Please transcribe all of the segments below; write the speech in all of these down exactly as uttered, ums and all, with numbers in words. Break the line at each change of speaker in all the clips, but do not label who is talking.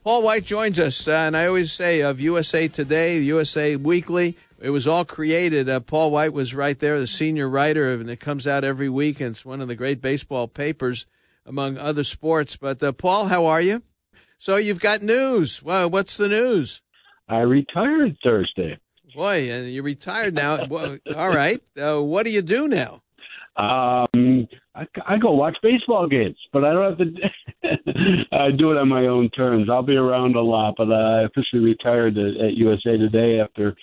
Paul White joins us, uh, and I always say of U S A Today, U S A Weekly, it was all created. Uh, Paul White was right there, the senior writer, and it comes out every week, and it's one of the great baseball papers, among other sports. But, uh, Paul, how are you? So you've got news. Well, what's the news?
I retired Thursday.
Boy, and you're retired now. Well, all right. Uh, what do you do now?
Um, I, I go watch baseball games, but I don't have to I do it on my own terms. I'll be around a lot, but I officially retired at, at U S A Today after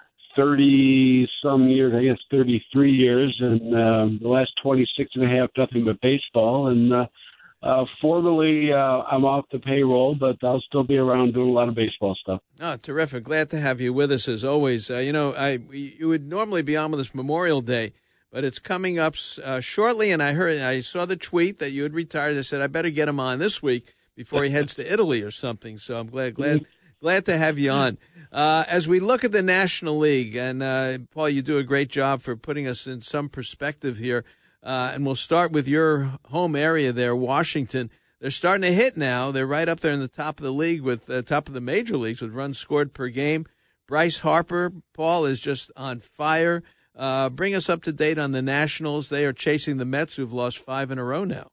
thirty-some years, I guess thirty-three years, and um, the last twenty-six and a half, nothing but baseball. And uh, uh, formally, uh, I'm off the payroll, but I'll still be around doing a lot of baseball stuff.
Oh, terrific. Glad to have you with us, as always. Uh, you know, I you would normally be on with us Memorial Day, but it's coming up uh, shortly, and I heard, I saw the tweet that you had retired. I said, I better get him on this week before he heads to Italy or something. So I'm glad, glad, glad to have you on. Uh, as we look at the National League, and uh, Paul, you do a great job for putting us in some perspective here. Uh, and we'll start with your home area there, Washington. They're starting to hit now. They're right up there in the top of the league, with the uh, top of the major leagues with runs scored per game. Bryce Harper, Paul, is just on fire. Uh, bring us up to date on the Nationals. They are chasing the Mets, who've lost five in a row now.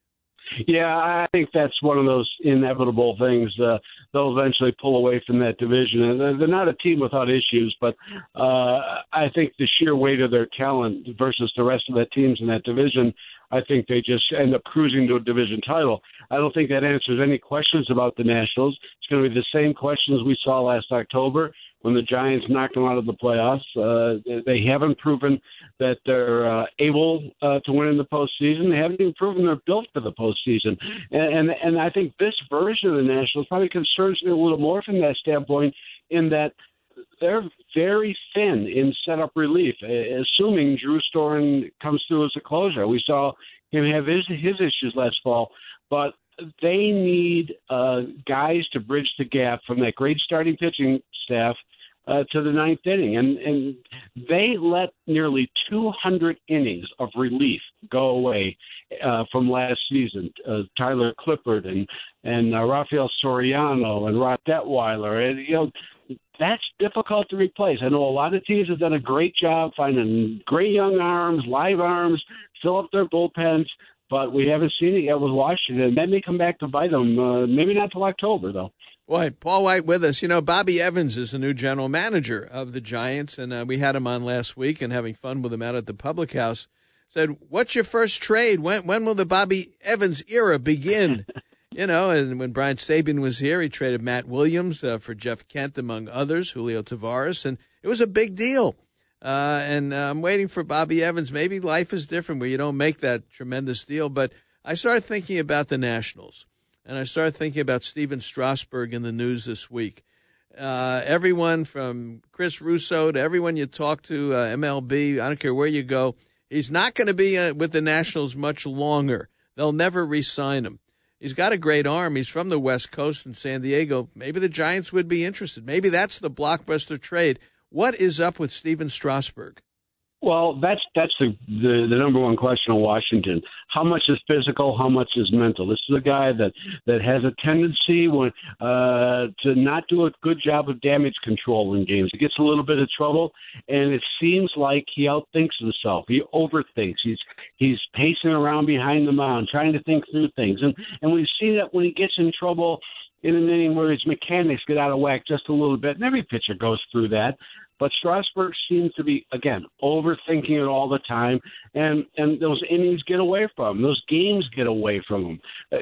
Yeah, I think that's one of those inevitable things. Uh, they'll eventually pull away from that division. And they're not a team without issues, but uh, I think the sheer weight of their talent versus the rest of the teams in that division, I think they just end up cruising to a division title. I don't think that answers any questions about the Nationals. It's going to be the same questions we saw last October when the Giants knocked them out of the playoffs. Uh, they haven't proven that they're uh, able uh, to win in the postseason. They haven't even proven they're built for the postseason. And, and and I think this version of the Nationals probably concerns me a little more from that standpoint, in that they're very thin in setup relief, assuming Drew Storen comes through as a closer. We saw him have his, his issues last fall, but they need uh, guys to bridge the gap from that great starting pitching staff uh, to the ninth inning. And, and they let nearly two hundred innings of relief go away uh, from last season. Uh, Tyler Clippard and, and uh, Rafael Soriano and Rod Detweiler. And, you know, that's difficult to replace. I know a lot of teams have done a great job finding great young arms, live arms, fill up their bullpens, but we haven't seen it yet with Washington. That may come back to bite them. Uh, maybe not till October, though.
Boy, Paul White with us. You know, Bobby Evans is the new general manager of the Giants, and uh, we had him on last week and having fun with him out at the Public House. Said, what's your first trade? When when will the Bobby Evans era begin? You know, and when Brian Sabian was here, he traded Matt Williams uh, for Jeff Kent, among others, Julio Tavares, and it was a big deal. Uh, and uh, I'm waiting for Bobby Evans. Maybe life is different where you don't make that tremendous deal. But I started thinking about the Nationals, and I started thinking about Steven Strasburg in the news this week. Uh, everyone from Chris Russo to everyone you talk to, uh, M L B, I don't care where you go, he's not going to be uh, with the Nationals much longer. They'll never re-sign him. He's got a great arm. He's from the West Coast in San Diego. Maybe the Giants would be interested. Maybe that's the blockbuster trade. What is up with Steven Strasburg?
Well, that's that's the, the the number one question in Washington. How much is physical? How much is mental? This is a guy that, that has a tendency when uh, to not do a good job of damage control in games. He gets a little bit of trouble, and it seems like he outthinks himself. He overthinks. He's he's pacing around behind the mound, trying to think through things. And and we see that when he gets in trouble in an inning where his mechanics get out of whack just a little bit, and every pitcher goes through that. But Strasburg seems to be, again, overthinking it all the time, and, and those innings get away from him. Those games get away from him.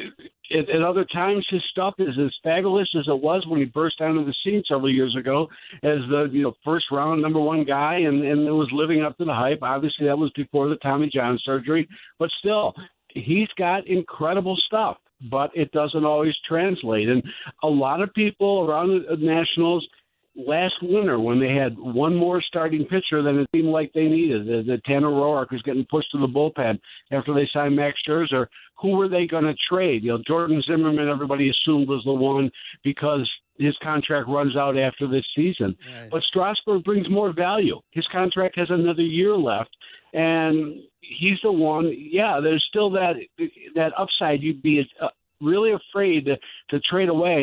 At, at other times, his stuff is as fabulous as it was when he burst onto the scene several years ago as the you know first round number one guy, and, and it was living up to the hype. Obviously, that was before the Tommy John surgery, but still, he's got incredible stuff, but it doesn't always translate. And a lot of people around the Nationals last winter, when they had one more starting pitcher than it seemed like they needed, the, the Tanner Roark was getting pushed to the bullpen after they signed Max Scherzer, who were they going to trade? You know, Jordan Zimmerman, everybody assumed was the one because his contract runs out after this season. Right. But Strasburg brings more value. His contract has another year left, and he's the one. Yeah, there's still that that upside. You'd be uh, really afraid to, to trade away.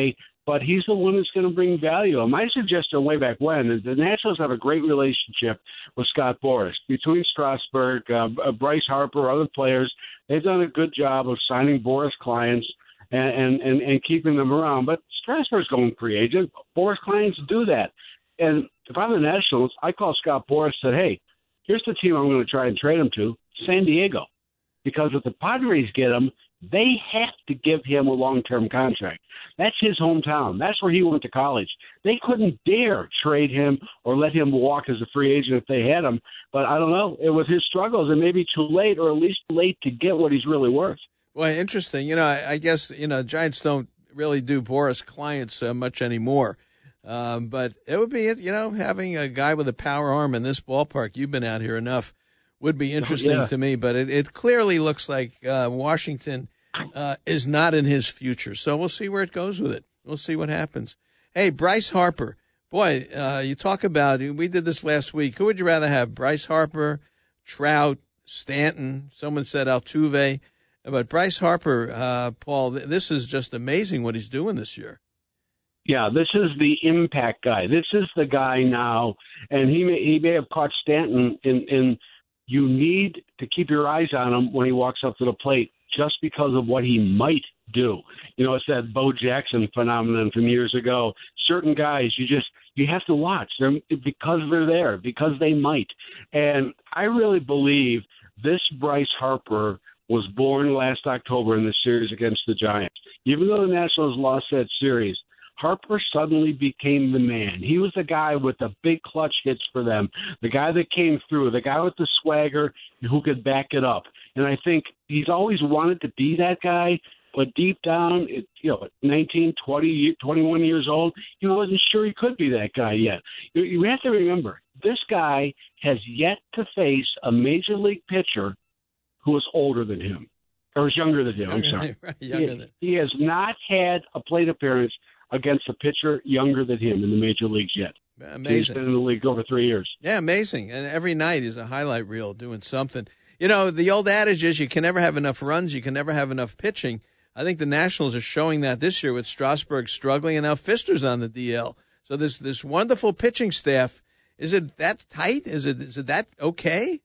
but he's the one that's going to bring value. My suggestion way back when is the Nationals have a great relationship with Scott Boras. Between Strasburg, uh, Bryce Harper, other players, they've done a good job of signing Boras clients and, and, and, and keeping them around. But Strasburg's going free agent. Boras clients do that. And if I'm the Nationals, I call Scott Boras and said, hey, here's the team I'm going to try and trade him to, San Diego. Because if the Padres get him, they have to give him a long-term contract. That's his hometown. That's where he went to college. They couldn't dare trade him or let him walk as a free agent if they had him. But I don't know. It was his struggles, and maybe too late, or at least late to get what he's really worth.
Well, interesting. You know, I, I guess, you know, Giants don't really do Boras clients uh, much anymore. Um, but it would be, you know, having a guy with a power arm in this ballpark, you've been out here enough, would be interesting
yeah.
to me. But it, it clearly looks like uh, Washington uh, is not in his future. So we'll see where it goes with it. We'll see what happens. Hey, Bryce Harper. Boy, uh, you talk about, we did this last week. Who would you rather have, Bryce Harper, Trout, Stanton? Someone said Altuve. But Bryce Harper, uh, Paul, this is just amazing what he's doing this year.
Yeah, this is the impact guy. This is the guy now, and he may, he may have caught Stanton in, in you need to keep your eyes on him when he walks up to the plate just because of what he might do. You know, it's that Bo Jackson phenomenon from years ago. Certain guys, you just you have to watch them because they're there, because they might. And I really believe this Bryce Harper was born last October in the series against the Giants. Even though the Nationals lost that series, Harper suddenly became the man. He was the guy with the big clutch hits for them, the guy that came through, the guy with the swagger who could back it up. And I think he's always wanted to be that guy, but deep down, it, you know, at nineteen, twenty, twenty-one years old, he wasn't sure he could be that guy yet. You, you have to remember, this guy has yet to face a major league pitcher who is older than him, or is younger than him, I'm sorry.
Right, younger
he,
than.
he has not had a plate appearance against a pitcher younger than him in the major leagues yet.
Amazing.
He's been in the league over three years.
Yeah, amazing. And every night is a highlight reel doing something. You know, the old adage is you can never have enough runs, you can never have enough pitching. I think the Nationals are showing that this year with Strasburg struggling and now Fister's on the D L. So this this wonderful pitching staff, is it that tight? Is it is it that okay?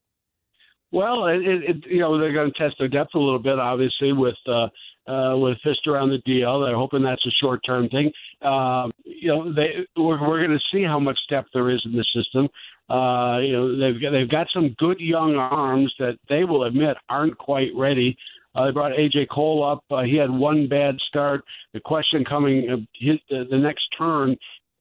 Well, it, it, you know, they're going to test their depth a little bit, obviously, with uh, uh, with Fister on the D L. They're hoping that's a short-term thing. Um, you know, they we're, we're going to see how much depth there is in the system. Uh, you know, they've got, they've got some good young arms that they will admit aren't quite ready. Uh, they brought A J Cole up. Uh, he had one bad start. The question coming, uh, his, uh, the next turn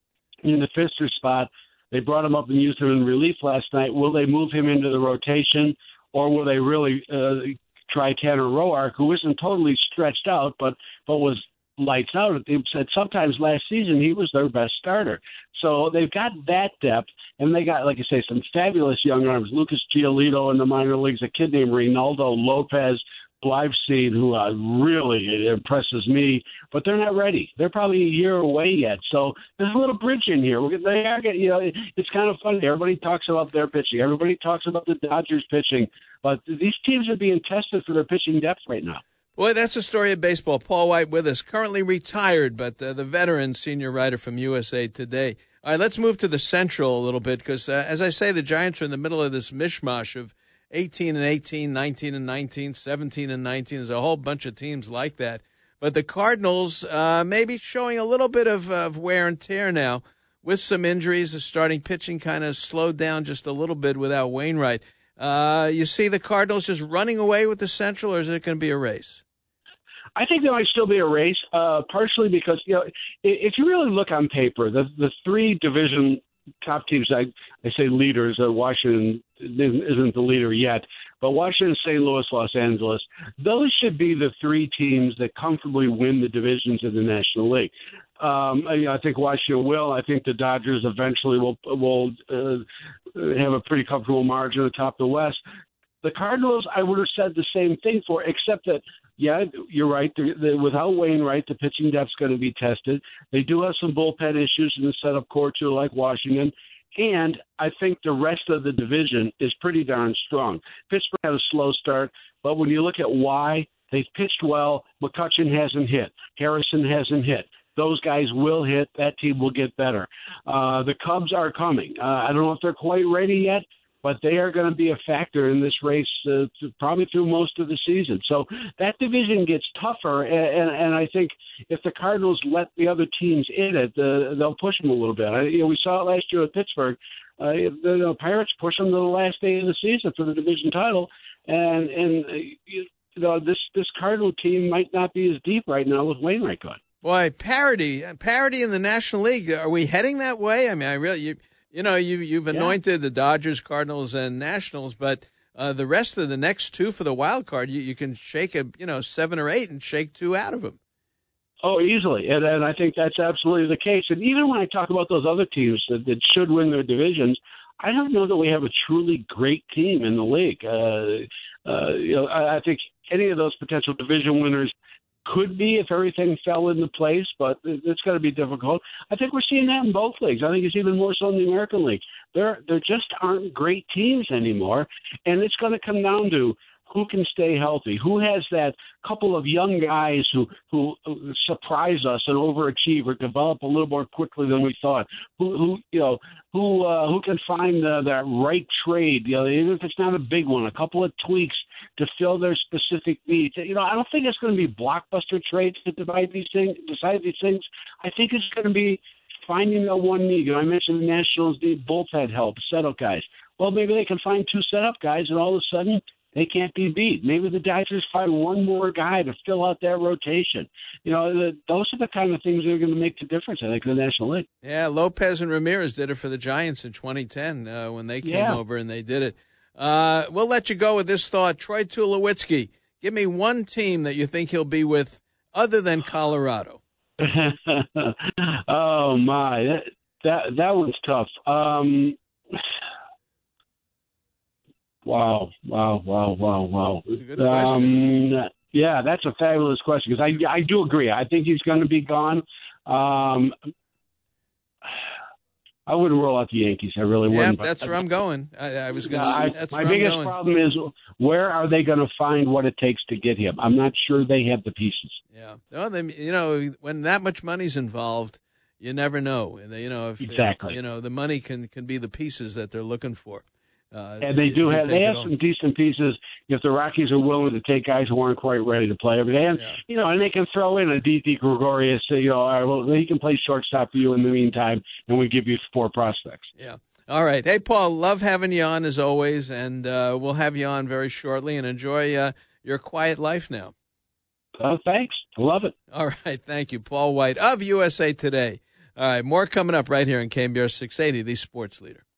in the Fister spot, they brought him up and used him in relief last night. Will they move him into the rotation, or will they really uh, try Tanner Roark, who isn't totally stretched out, but but was lights out? They said sometimes last season he was their best starter. So they've got that depth, and they got, like I say, some fabulous young arms. Lucas Giolito in the minor leagues, a kid named Reynaldo Lopez, Blyveseed, who uh, really impresses me, but they're not ready. They're probably a year away yet. So there's a little bridge in here. We're, they are getting, you know, it's kind of funny. Everybody talks about their pitching. Everybody talks about the Dodgers pitching, but these teams are being tested for their pitching depth right now.
Boy, that's the story of baseball. Paul White with us, currently retired, but uh, the veteran senior writer from U S A Today. All right, let's move to the Central a little bit because, uh, as I say, the Giants are in the middle of this mishmash of eighteen and eighteen, nineteen and nineteen, seventeen and nineteen. There's a whole bunch of teams like that. But the Cardinals uh, maybe showing a little bit of, of wear and tear now with some injuries. The starting pitching kind of slowed down just a little bit without Wainwright. Uh, you see the Cardinals just running away with the Central, or is it going to be a race?
I think there might still be a race, uh, partially because, you know, if you really look on paper, the the three division top teams, I, I say leaders, uh, Washington isn't the leader yet, but Washington, Saint Louis, Los Angeles, those should be the three teams that comfortably win the divisions in the National League. Um, I, I think Washington will. I think the Dodgers eventually will will uh, have a pretty comfortable margin at the top of the West. The Cardinals, I would have said the same thing for, except that, yeah, you're right. They're, they're, without Wainwright, the pitching depth's going to be tested. They do have some bullpen issues in the setup core, too, like Washington. And I think the rest of the division is pretty darn strong. Pittsburgh had a slow start, but when you look at why, they've pitched well. McCutchen hasn't hit. Harrison hasn't hit. those guys will hit. That team will get better. Uh, the Cubs are coming. Uh, I don't know if they're quite ready yet, but they are going to be a factor in this race uh, to, probably through most of the season. So that division gets tougher, and, and, and I think if the Cardinals let the other teams in it, uh, they'll push them a little bit. I, you know, we saw it last year at Pittsburgh. Uh, the, the Pirates pushed them to the last day of the season for the division title, and and uh, you know this this Cardinal team might not be as deep right now with Wainwright gone.
Boy, parity, parity in the National League. Are we heading that way? I mean, I really, you, you know, you, you've anointed yeah. the Dodgers, Cardinals, and Nationals, but uh, the rest of the next two for the wild card, you, you can shake a, you know, seven or eight and shake two out of them.
Oh, easily, and, and I think that's absolutely the case. And even when I talk about those other teams that, that should win their divisions, I don't know that we have a truly great team in the league. Uh, uh, you know, I, I think any of those potential division winners could be if everything fell into place, but it's going to be difficult. I think we're seeing that in both leagues. I think it's even more so in the American League. There, there just aren't great teams anymore, and it's going to come down to who can stay healthy, who has that couple of young guys who who surprise us and overachieve or develop a little more quickly than we thought, who, who you know, who uh, who can find the, that right trade, you know, even if it's not a big one, a couple of tweaks to fill their specific needs. You know, I don't think it's going to be blockbuster trades to divide these things, decide these things. I think it's going to be finding the one need. You know, I mentioned the Nationals need bullpen help, setup guys. Well, maybe they can find two setup guys, and all of a sudden they can't be beat. Maybe the Dodgers find one more guy to fill out that rotation. You know, the, those are the kind of things that are going to make the difference, I think, in the National League.
Yeah, Lopez and Ramirez did it for the Giants in twenty ten uh, when they came
yeah.
over and they did it. Uh, we'll let you go with this thought. Troy Tulowitzki, give me one team that you think he'll be with other than Colorado.
oh, my. That, that, that one's tough. Um Wow, wow, wow, wow, wow.
That's a good question.
Um, yeah, that's a fabulous question because I, I do agree. I think he's going to be gone. Um, I wouldn't roll out the Yankees. I really
yeah,
wouldn't.
Yeah, that's
but,
where I'm going. I, I was going to
uh,
say that's
My
where
biggest
I'm going.
problem is where are they going to find what it takes to get him? I'm not sure they have the pieces.
Yeah. No, they, you know, when that much money's involved, you never know. You know, if,
exactly.
If, you know, the money can, can be the pieces that they're looking for.
Uh, and they do have they have some decent pieces if the Rockies are willing to take guys who aren't quite ready to play every day. And, yeah. you know, and they can throw in a D T Gregorius, you know, all right, well, he can play shortstop for you in the meantime, and we give you four prospects.
Yeah. All right. Hey, Paul, love having you on as always, and uh, we'll have you on very shortly, and enjoy uh, your quiet life now.
Oh, thanks. I love it.
All right. Thank you. Paul White of U S A Today. All right. More coming up right here in K B R six eighty, the Sports Leader.